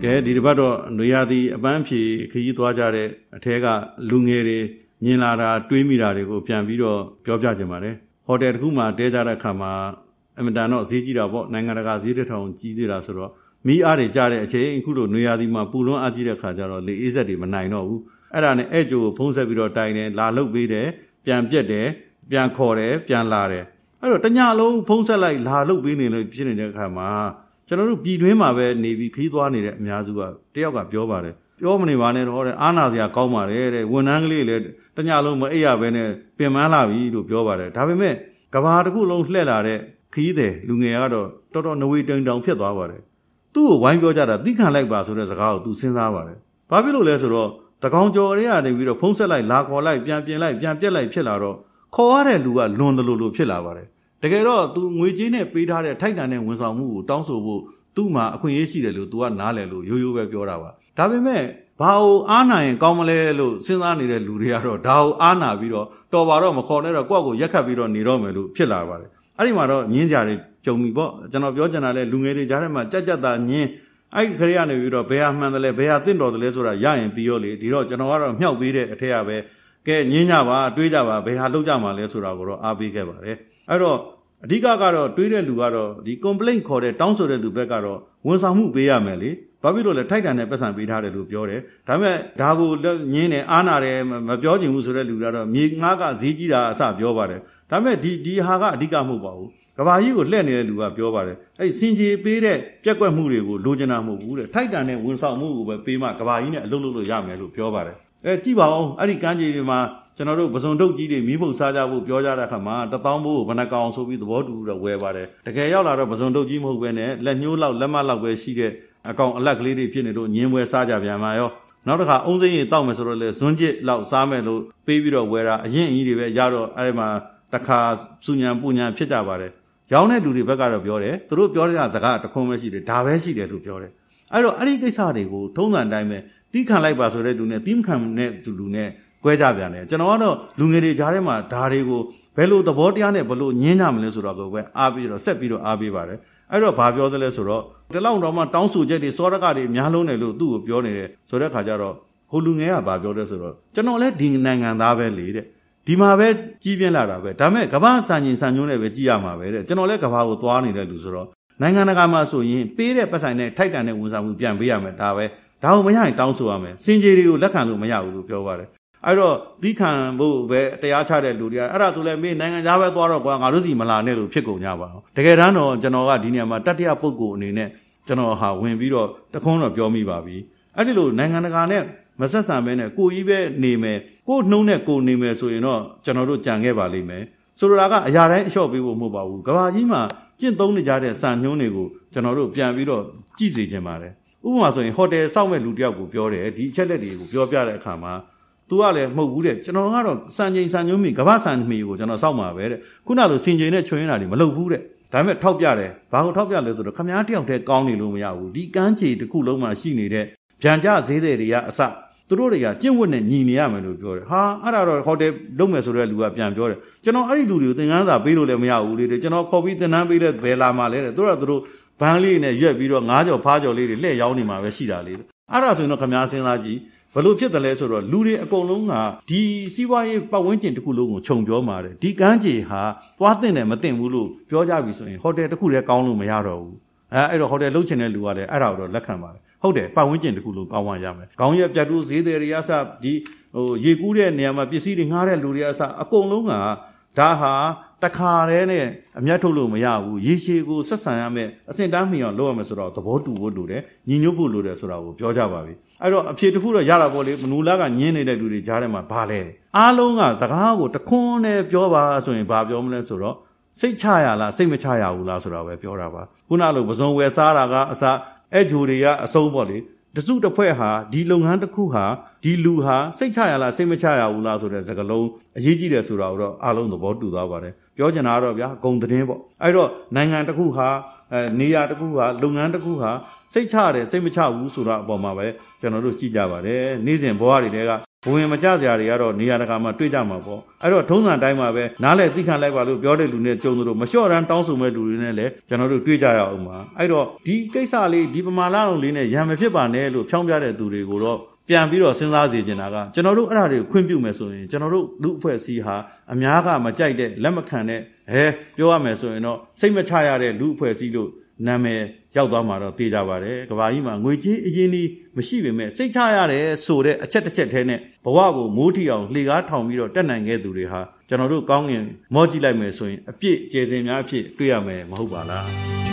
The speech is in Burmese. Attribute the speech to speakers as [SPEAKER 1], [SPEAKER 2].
[SPEAKER 1] ကဲဒီတစ်ပတ်တော့နွေရာသီအပန်းဖြေခရီးသွားကြတဲ့အထက်ကလူငယ်တွေမြင်လာတာတွေးမိတာတွေကိုပြန်ပြီးတော့ပြောပြကြပါတယ်ဟိုတယ်တစ်ခုမှတဲကြတဲ့အခါမှာအမတန်တော့ဈေးကြီးတာပေါ့နိုင်ငံတကာဈေးတစ်ထောင်ကြီးသေးတာဆိုတော့မိအားတွေကြားတဲ့အချိန်အခုလိုနွေရာသီမှာပူလွန်းအားကြီးတဲ့ခါကျတော့လေအေးဆက်တွေမနိုင်တော့ဘူးအဲ့ဒါနဲ့အဲ့ကျိုးကိုဖုံးဆက်ပြီးတော့တိုင်တယ်လာလုတ်ပေးတယ်ပြန်ပြက်တယ်ပြန်ခေါ်တယ်ပြန်လာတယ်အဲ့တော့တညလုံးဖုံးဆက်လိုက်လာလုတ်ပေးနေလို့ဖြစ်နေတဲ့အခါမှာကျွန်တော်တို့ပြည်တွင်းမှာပဲနေပြီးခရီးသွားနေတဲ့အများစုကတယောက်ကပြောပါတယ်ပြောမနေပါနဲ့တော့တဲ့အားနာစရာကောင်းပါတယ်တဲ့ဝန်ထမ်းကလေးလည်းတညလုံးမအိပ်ရဘဲနဲ့ပင်ပန်းလာပြီလို့ပြောပါတယ်ဒါပေမဲ့ကဘာတစ်ခုလုံးလှည့်လာတဲ့ခရီးသည်လူငယ်ကတော့တော်တော်နဝေတိန်တောင်ဖြစ်သွားပါတယ်သူ့ကိုဝိုင်းပြောကြတာသိခံလိုက်ပါဆိုတဲ့စကားကိုသူစဉ်းစားပါတယ်ဘာဖြစ်လို့လဲဆိုတော့တကောင်ကျော်တွေကနေပြီးတော့ဖုံးဆက်လိုက်လာခေါ်လိုက်ပြန်ပြင်လိုက်ပြန်ပြက်လိုက်ဖြစ်လာတော့ခေါ်ရတဲ့လူကလွန်တယ်လို့ဖြစ်လာပါတယ်တကယ်တော့သူငွေကြေးနဲ့ပေးထားတဲ့ထိုက်တန်တဲ့ဝန်ဆောင်မှုကိုတောင်းဆိုဖို့သူ့မှာအခွင့်အရေးရှိတယ်လို့သူကနားလည်လို့ရိုးရိုးပဲပြောတာပါဒါပေမဲ့ဘာလို့အားနာရင်ကောင်းမလဲလို့စဉ်းစားနေတဲ့လူတွေကတော့ဒါကိုအားနာပြီးတော့တော်ပါတော့မခေါ်နဲ့တော့ကိုယ့်ကိုရက်ခတ်ပြီးတော့နေတော့မယ်လို့ဖြစ်လာပါတယ်အဲ့ဒီမှာတော့ညင်းကြတယ်ကြုံပြီပေါ့ကျွန်တော်ပြောချင်တာလဲလူငယ်တွေကြားထဲမှာကြက်သားညင်းအဲ့ခရီးကနေပြီးတော့ဘယ်ဟာမှန်တယ်လဲဘယ်ဟာတင့်တော်တယ်လဲဆိုတာရရင်ပြီးရောလေဒီတော့ကျွန်တော်ကတော့မြောက်ပေးတဲ့အထက်ကပဲကဲညင်းကြပါတွေးကြပါဘယ်ဟာလုပ်ကြမှာလဲဆိုတာကိုတော့အားပေးခဲ့ပါတယ်အဲ့တော့အဓိကကတော့တွေးတဲ့လူကတော့ဒီ complaint ခေါ်တဲ့တောင်းဆိုတဲ့လူဘက်ကတော့ဝန်ဆောင်မှုပေးရမယ်လေဘာဖြစ်လို့လဲထိုက်တန်တဲ့ပတ်စံပေးထားတယ်လို့ပြောတယ်ဒါပေမဲ့ဒါကိုညင်းတယ်အားနာတယ်မပြောချင်ဘူးဆိုတဲ့လူကတော့မြေငါးကဈေးကြီးတာအစပြောပါတယ်ဒါပေမဲ့ဒီဟာကအဓိကမဟုတ်ပါဘူးကဘာကြီးကိုလှည့်နေတဲ့လူကပြောပါတယ်အဲ့စင်ကြီးပေးတဲ့ပြက်ကွက်မှုတွေကိုလိုချင်တာမဟုတ်ဘူးတဲ့ထိုက်တန်တဲ့ဝန်ဆောင်မှုကိုပဲပေးမှကဘာကြီးနဲ့အလုပ်လုပ်လို့ရမယ်လို့ပြောပါတယ်ကြည့်ပါဦးအဲ့ဒီကမ်းခြေတွေမှာကျွန်တော်တို့ပစုံတုတ်ကြီးတွေမီးဖုတ်စားကြဖို့ပြောကြတဲ့အခါမှာ1000ဘိုးကိုဘဏ္ဍကောင်ဆိုပြီးသဘောတူတော့ဝယ်ပါတယ်တကယ်ရောက်လာတော့ပစုံတုတ်ကြီးမဟုတ်ပဲနဲ့လက်ညှိုးလောက်လက်မလောက်ပဲရှိတဲ့အကောင်အလတ်ကလေးတွေဖြစ်နေလို့ညင်းပွဲစားကြပြန်မှာရောနောက်တစ်ခါအုံးစိမ့်ရည်တောက်မယ်ဆိုတော့လေဇွန်းကျစ်လောက်စားမယ်လို့ပေးပြီးတော့ဝယ်တာအရင်အကြီးတွေပဲရတော့အဲ့ဒီမှာတစ်ခါစူညံပူညံဖြစ်ကြပါတယ်ရောင်းတဲ့လူတွေဘက်ကတော့ပြောတယ်သူတို့ပြောတဲ့စကားတခွန်းပဲရှိတယ်ဒါပဲရှိတယ်လို့ပြောတယ်အဲ့တော့အဲ့ဒီကိစ္စတွေကိုထုံးစံတိုင်းပဲတီးခံလိုက်ပါဆိုတဲ့လူနဲ့တီးမခံတဲ့လူနဲ့ကွဲကြပြန်တယ်ကျွန်တော်ကတော့လူငယ်တွေကြားထဲမှာဒါတွေကိုဘယ်လိုသဘောတရားနဲ့ဘယ်လိုညင်းကြမလဲဆိုတော့ကိုပဲအားပြီးတော့ဆက်ပြီးတော့အားပေးပါတယ်အဲ့တော့ဘာပြောသလဲဆိုတော့တလောက်တော့မှတောင်းဆိုချက်တွေစောရကတွေအများလုံးတယ်လို့သူ့ကိုပြောနေတယ်ဆိုတဲ့ခါကျတော့ဟိုလူငယ်ကဘာပြောလဲဆိုတော့ကျွန်တော်လည်းဒီနိုင်ငံသားပဲလေတဲ့ဒီမှာပဲကြီးပြင်းလာတာပဲဒါမဲ့ကမ္ဘာစံချိန်စံညွှန်းနဲ့ပဲကြည့်ရမှာပဲတဲ့ကျွန်တော်လည်းကမ္ဘာကိုသွားနေတဲ့လူဆိုတော့နိုင်ငံတကာမှာဆိုရင်ပေးတဲ့ပတ်ဆိုင်နဲ့ထိုက်တန်တဲ့ဝန်ဆောင်မှုပြန်ပေးရမယ်ဒါပဲဒါကိုမရရင်တောင်းဆိုရမယ်စင်ကြေတွေကိုလက်ခံလို့မရဘူးလို့ပြောပါတယ်အဲ့တော့သီးခံဖို့ပဲတရားချတဲ့လူတွေကအဲ့ဒါဆိုလဲမင်းနိုင်ငံသားပဲသွားတော့ကွာငါတို့စီမလာနဲ့လို့ဖြစ်ကုန်ကြပါအောင်တကယ်တမ်းတော့ကျွန်တော်ကဒီနေရာမှာတတိယပုဂ္ဂိုလ်အနေနဲ့ကျွန်တော်ဟာဝင်ပြီးတော့တခွန်းတော့ပြောမိပါပြီအဲ့ဒီလိုနိုင်ငံတကာနဲ့မဆက်ဆံဘဲနဲ့ကိုကြီးပဲနေမယ်ကိုနှုံးနဲ့ကိုနေမယ်ဆိုရင်တော့ကျွန်တော်တို့ကြံခဲ့ပါလိမ့်မယ်ဆိုလိုတာကအရာတိုင်းအလျှော့ပေးဖို့မဟုတ်ပါဘူးကဘာကြီးမှာကျင့်သုံးနေကြတဲ့စံညွှန်းတွေကိုကျွန်တော်တို့ပြန်ပြီးတော့ကြည့်စေချင်ပါတယ်ဥပမာဆိုရင်ဟိုတယ်စောင့်မဲ့လူတယောက်ကိုပြောတယ်ဒီအချက်လက်တွေကိုပြောပြတဲ့အခါမှာသူကလည်းမဟုတ်ဘူးတဲ့ကျွန်တော်ကတော့စံချိန်စံညွှန်းမိကဘာစံမီကိုကျွန်တော်စောင့်မှာပဲတဲ့ခုနလိုစင်ချိန်နဲ့ချွင်းတာတွေမလုပ်ဘူးတဲ့ဒါပေမဲ့ထောက်ပြတယ်ဘာကိုထောက်ပြလဲဆိုတော့ခမားတယောက်တည်းကောင်းနေလို့မရဘူးဒီကမ်းခြေတစ်ခုလုံးမှာရှိနေတဲ့ဗျံကြဈေးတွေကအစသူတို့တွေကကျင့်ဝတ်နဲ့ညီနေရမယ်လို့ပြောတယ်ဟာအဲ့ဒါတော့ဟိုတယ်လုံးမယ်ဆိုတဲ့လူကပြန်ပြောတယ်ကျွန်တော်အဲ့ဒီလူတွေကိုသင်ခန်းစာပေးလို့လည်းမရဘူးလေကျွန်တော်ခေါ်ပြီးသင်တန်းပေးတဲ့ဘယ်လာမှလဲတဲ့သူတို့ဘန်းလေးနဲ့ရွက်ပြီးတော့ငါးကြော်ဖားကြော်လေးတွေလှည့်ရောင်းနေမှာပဲရှိတာလေအဲ့ဒါဆိုရင်တော့ခမားစဉ်းစားကြည့်ဘလို့ဖြစ်တယ်လဲဆိုတော့လူတွေအကုန်လုံးကဒီစီးပွားရေးပတ်ဝန်းကျင်တစ်ခုလုံးကိုခြုံပြောမှာတယ်ဒီကမ်းခြေဟာသွားတင်တယ်မတင်ဘူးလို့ပြောကြပြီဆိုရင်ဟိုတယ်တစ်ခုတည်းကောင်းလို့မရတော့ဘူးအဲ့တော့ဟိုတယ်လှုပ်ချင်တဲ့လူကလည်းအဲ့ဒါကိုတော့လက်ခံပါတယ်ဟုတ်တယ်ပတ်ဝန်းကျင်တစ်ခုလုံးကောင်းမှရမယ်ခေါင်းရက်ပြတ်တူးဈေးတွေရစဒီရေကူးတဲ့နေရာမှာပစ္စည်းတွေငှားတဲ့လူတွေအစအကုန်လုံးကဒါဟာတခါတည်းနဲ့အမျက်ထုတ်လို့မရဘူးရေရှည်ကိုဆက်ဆံရမယ်အစင်တန်းမီအောင်လုပ်ရမယ်ဆိုတော့သဘောတူဖို့လိုတယ်ညီညွတ်ဖို့လိုတယ်ဆိုတာကိုပြောကြပါပြီအဲ့တော့အဖြေတစ်ခုတော့ရတာပေါ့လေမနူလာကညင်းနေတဲ့လူတွေကြားထဲမှာဘာလဲအားလုံးကစကားကိုတခွန်းနဲ့ပြောပါဆိုရင်ဘာပြောမလဲဆိုတော့စိတ်ချရလားစိတ်မချရဘူးလားဆိုတာပဲပြောတာပါခုနလိုပစုံဝယ်စားတာကအစအဲ့ဂျိုတွေကအဆုံးပေါ့လေတစုတစ်ဖွဲ့ဟာဒီလုပ်ငန်းတစ်ခုဟာဒီလူဟာစိတ်ချရလားစိတ်မချရဘူးလားဆိုတဲ့စကားလုံးအရေးကြီးတယ်ဆိုတာကိုတော့အားလုံးသဘောတူသွားပါတယ်ပြောချင်တာကတော့ဗျာဂုံသတင်းပေါ့အဲ့တော့နိုင်ငံတစ်ခုဟာနေရာတစ်ခုဟာလုပ်ငန်းတစ်ခုဟာစိတ်ချတယ်စိတ်မချဘူးဆိုတာအပေါ်မှာပဲကျွန်တော်တို့ကြည့်ကြပါတယ်နေ့စဉ်ဘဝတွေတဲကဝင်မကြစရာတွေကတော့နေရာတကာမှာတွေ့ကြမှာပေါ့အဲ့တော့ထုံးစံတိုင်းမှာပဲနားလေသိခံလိုက်ပါလို့ပြောတဲ့လူနဲ့ကြုံသလိုမလျှော့တန်းတောင်းဆိုမဲ့လူတွေနဲ့လည်းကျွန်တော်တို့တွေ့ကြရအောင်ပါအဲ့တော့ဒီကိစ္စလေးဒီပမာဏလုံးလေးနဲ့ရံမဖြစ်ပါနဲ့လို့ဖြောင်းပြတဲ့သူတွေကိုတော့ပြန်ပြီးတော့စဉ်းစားစေချင်တာကကျွန်တော်တို့အဲ့ဒါတွေကိုခွင့်ပြုမယ်ဆိုရင်ကျွန်တော်တို့လူအဖွဲ့အစည်းဟာအများကမကြိုက်တဲ့လက်မခံတဲ့ပြောရမယ်ဆိုရင်တော့စိတ်မချရတဲ့လူအဖွဲ့အစည်းလို့နာမည်ရောက်သွားမှာတော့သိကြပါတယ်ကဘာကြီးမှာငွေကြေးအရင်ကြီးမရှိပေမဲ့စိတ်ချရတယ်ဆိုတဲ့အချက်တစ်ချက်ထဲနဲ့ဘဝကိုမိုးထီအောင်လှေကားထောင်ပြီးတော့တက်နိုင်ခဲ့သူတွေဟာကျွန်တော်တို့ကောင်းငင်မော့ကြည့်လိုက်မယ်ဆိုရင်အပြည့်ကျေစင်များအဖြစ်တွေ့ရမယ်မဟုတ်ပါလား